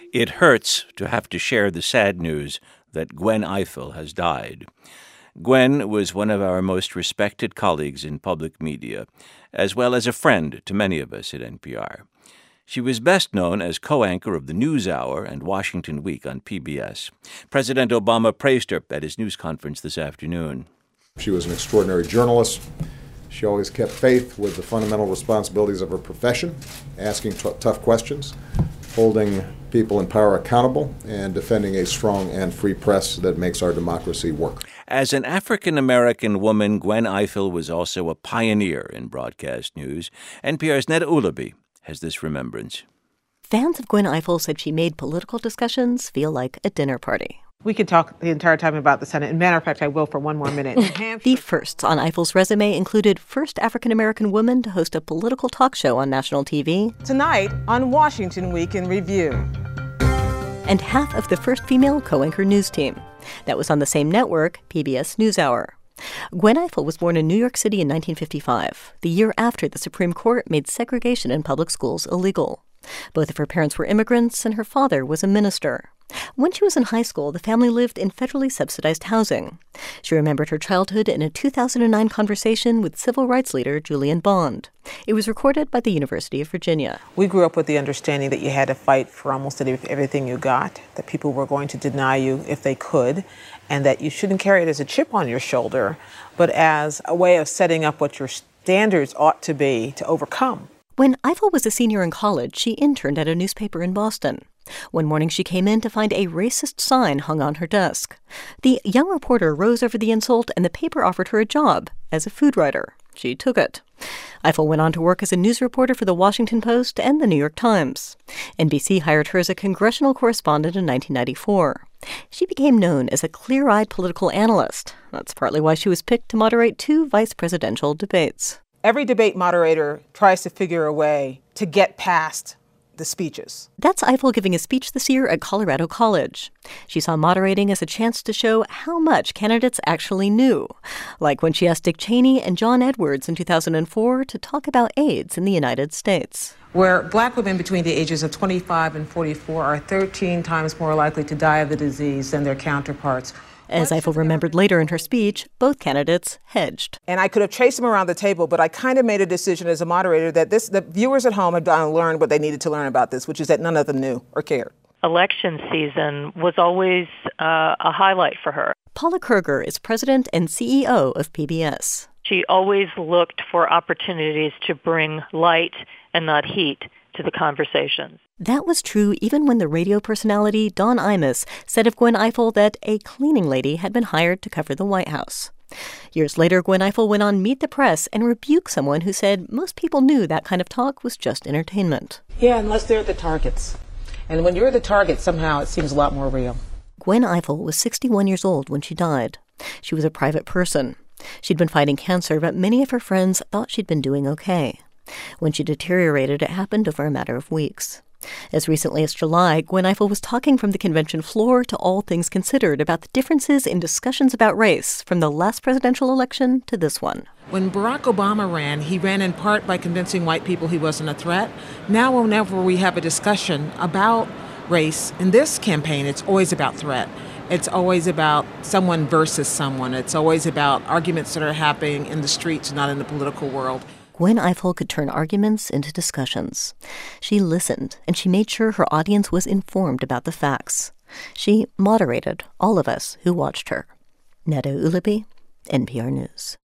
It hurts to have to share the sad news that Gwen Ifill has died. Gwen was one of our most respected colleagues in public media, as well as a friend to many of us at NPR. She was best known as co-anchor of the NewsHour and Washington Week on PBS. President Obama praised her at his news conference this afternoon. She was an extraordinary journalist. She always kept faith with the fundamental responsibilities of her profession, asking tough questions, holding people in power accountable, and defending a strong and free press that makes our democracy work. As an African-American woman, Gwen Ifill was also a pioneer in broadcast news. NPR's Neda Ulaby has this remembrance. Fans of Gwen Ifill said she made political discussions feel like a dinner party. We could talk the entire time about the Senate. As a matter of fact, I will for one more minute. The firsts on Ifill's resume included first African-American woman to host a political talk show on national TV. Tonight on Washington Week in Review. And half of the first female co-anchor news team. That was on the same network, PBS NewsHour. Gwen Ifill was born in New York City in 1955, the year after the Supreme Court made segregation in public schools illegal. Both of her parents were immigrants, and her father was a minister. When she was in high school, the family lived in federally subsidized housing. She remembered her childhood in a 2009 conversation with civil rights leader Julian Bond. It was recorded by the University of Virginia. We grew up with the understanding that you had to fight for almost everything you got, that people were going to deny you if they could, and that you shouldn't carry it as a chip on your shoulder, but as a way of setting up what your standards ought to be to overcome. When Ifill was a senior in college, she interned at a newspaper in Boston. One morning, she came in to find a racist sign hung on her desk. The young reporter rose over the insult, and the paper offered her a job as a food writer. She took it. Ifill went on to work as a news reporter for The Washington Post and The New York Times. NBC hired her as a congressional correspondent in 1994. She became known as a clear-eyed political analyst. That's partly why she was picked to moderate 2 vice presidential debates. Every debate moderator tries to figure a way to get past the speeches. That's Ifill giving a speech this year at Colorado College. She saw moderating as a chance to show how much candidates actually knew, like when she asked Dick Cheney and John Edwards in 2004 to talk about AIDS in the United States. Where black women between the ages of 25 and 44 are 13 times more likely to die of the disease than their counterparts. As Ifill remembered later in her speech, both candidates hedged. And I could have chased them around the table, but I kind of made a decision as a moderator that the viewers at home had learned what they needed to learn about this, which is that none of them knew or cared. Election season was always a highlight for her. Paula Kerger is president and CEO of PBS. She always looked for opportunities to bring light and not heat to the conversations. That was true even when the radio personality Don Imus said of Gwen Ifill that a cleaning lady had been hired to cover the White House. Years later, Gwen Ifill went on Meet the Press and rebuked someone who said most people knew that kind of talk was just entertainment. Yeah, unless they're the targets. And when you're the target, somehow it seems a lot more real. Gwen Ifill was 61 years old when she died. She was a private person. She'd been fighting cancer, but many of her friends thought she'd been doing okay. When she deteriorated, it happened over a matter of weeks. As recently as July, Gwen Ifill was talking from the convention floor to All Things Considered about the differences in discussions about race from the last presidential election to this one. When Barack Obama ran, he ran in part by convincing white people he wasn't a threat. Now, whenever we have a discussion about race, in this campaign, it's always about threat. It's always about someone versus someone. It's always about arguments that are happening in the streets, not in the political world. Gwen Ifill could turn arguments into discussions. She listened, and she made sure her audience was informed about the facts. She moderated all of us who watched her. Neda Ulaby, NPR News.